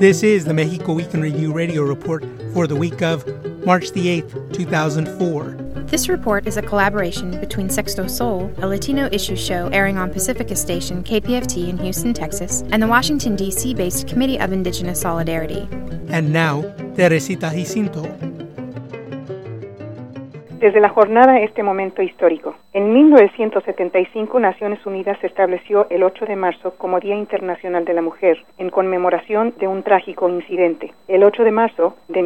This is the Mexico Week in Review radio report for the week of March the 8th, 2004. This report is a collaboration between Sexto Sol, a Latino issue show airing on Pacifica station KPFT in Houston, Texas, and the Washington, D.C.-based Committee of Indigenous Solidarity. And now, Teresita Jacinto. Desde la jornada este momento histórico. En 1975, Naciones Unidas estableció el 8 de marzo como Día Internacional de la Mujer, en conmemoración de un trágico incidente. El 8 de marzo de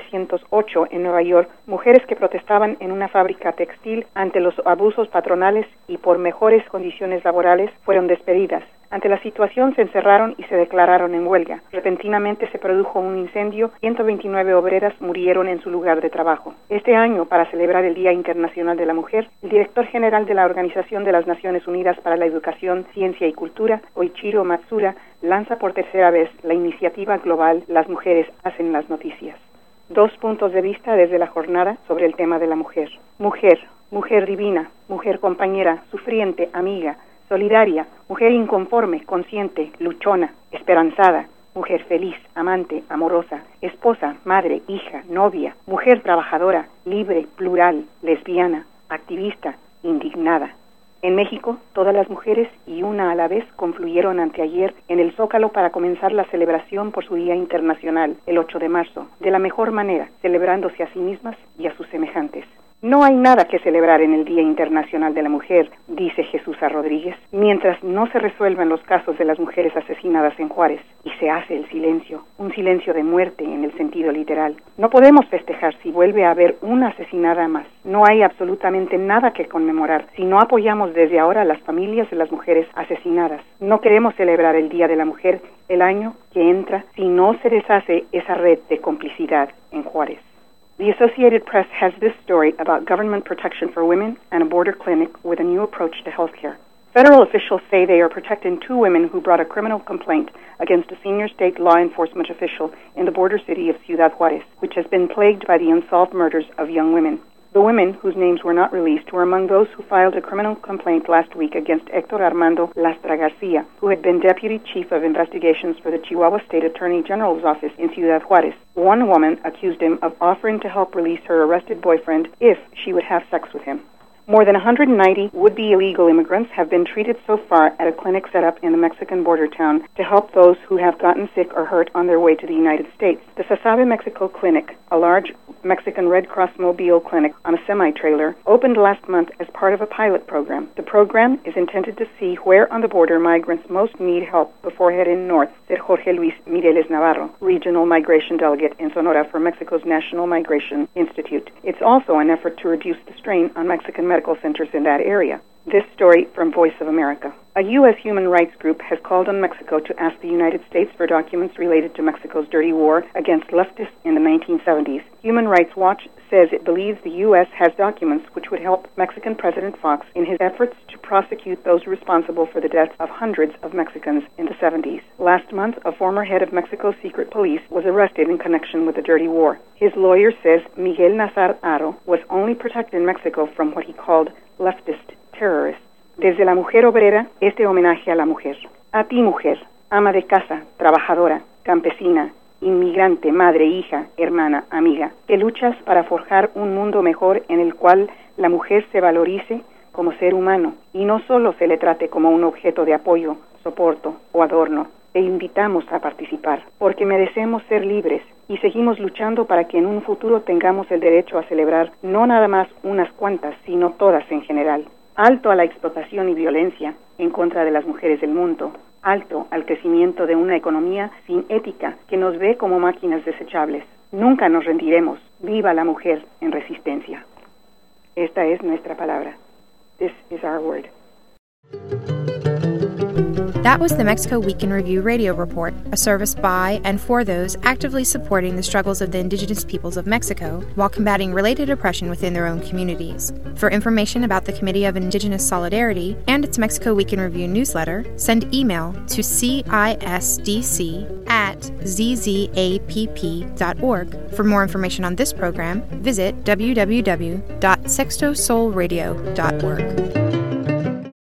1908, en Nueva York, mujeres que protestaban en una fábrica textil ante los abusos patronales y por mejores condiciones laborales fueron despedidas. Ante la situación se encerraron y se declararon en huelga. Repentinamente se produjo un incendio, 129 obreras murieron en su lugar de trabajo. Este año, para celebrar el Día Internacional de la Mujer, el director general de la Organización de las Naciones Unidas para la Educación, Ciencia y Cultura, Koichiro Matsuda, lanza por tercera vez la iniciativa global Las Mujeres Hacen las Noticias. 2 puntos de vista desde la jornada sobre el tema de la mujer. Mujer, mujer divina, mujer compañera, sufriente, amiga, solidaria, mujer inconforme, consciente, luchona, esperanzada, mujer feliz, amante, amorosa, esposa, madre, hija, novia, mujer trabajadora, libre, plural, lesbiana, activista, indignada. En México, todas las mujeres y una a la vez confluyeron anteayer en el Zócalo para comenzar la celebración por su Día Internacional, el 8 de marzo, de la mejor manera, celebrándose a sí mismas y a sus semejantes. No hay nada que celebrar en el Día Internacional de la Mujer, dice Jesús Rodríguez, mientras no se resuelvan los casos de las mujeres asesinadas en Juárez y se hace el silencio, un silencio de muerte en el sentido literal. No podemos festejar si vuelve a haber una asesinada más. No hay absolutamente nada que conmemorar si no apoyamos desde ahora a las familias de las mujeres asesinadas. No queremos celebrar el Día de la Mujer el año que entra si no se deshace esa red de complicidad en Juárez. The Associated Press has this story about government protection for women and a border clinic with a new approach to healthcare. Federal officials say they are protecting 2 women who brought a criminal complaint against a senior state law enforcement official in the border city of Ciudad Juárez, which has been plagued by the unsolved murders of young women. The women, whose names were not released, were among those who filed a criminal complaint last week against Héctor Armando Lastra Garcia, who had been Deputy Chief of Investigations for the Chihuahua State Attorney General's office in Ciudad Juárez. One woman accused him of offering to help release her arrested boyfriend if she would have sex with him. More than 190 would-be illegal immigrants have been treated so far at a clinic set up in the Mexican border town to help those who have gotten sick or hurt on their way to the United States. The Sasabe Mexico Clinic, a large Mexican Red Cross mobile clinic on a semi-trailer, opened last month as part of a pilot program. The program is intended to see where on the border migrants most need help before heading north, said Jorge Luis Mireles Navarro, Regional Migration Delegate in Sonora for Mexico's National Migration Institute. It's also an effort to reduce the strain on Mexican medical centers in that area. This story from Voice of America. A U.S. human rights group has called on Mexico to ask the United States for documents related to Mexico's dirty war against leftists in the 1970s. Human Rights Watch says it believes the U.S. has documents which would help Mexican President Fox in his efforts to prosecute those responsible for the deaths of hundreds of Mexicans in the 70s. Last month, a former head of Mexico's secret police was arrested in connection with the dirty war. His lawyer says Miguel Nazar Haro was only protecting Mexico from what he called leftist terrorists. Desde la mujer obrera, este homenaje a la mujer. A ti, mujer, ama de casa, trabajadora, campesina, inmigrante, madre, hija, hermana, amiga, que luchas para forjar un mundo mejor en el cual la mujer se valorice como ser humano y no solo se le trate como un objeto de apoyo, soporto o adorno. Te invitamos a participar, porque merecemos ser libres y seguimos luchando para que en un futuro tengamos el derecho a celebrar no nada más unas cuantas, sino todas en general. Alto a la explotación y violencia en contra de las mujeres del mundo. Alto al crecimiento de una economía sin ética que nos ve como máquinas desechables. Nunca nos rendiremos. Viva la mujer en resistencia. Esta es nuestra palabra. This is our word. That was the Mexico Week in Review radio report, a service by and for those actively supporting the struggles of the indigenous peoples of Mexico while combating related oppression within their own communities. For information about the Committee of Indigenous Solidarity and its Mexico Week in Review newsletter, send email to cisdc@zzAPP.org. For more information on this program, visit www.sextosolradio.org.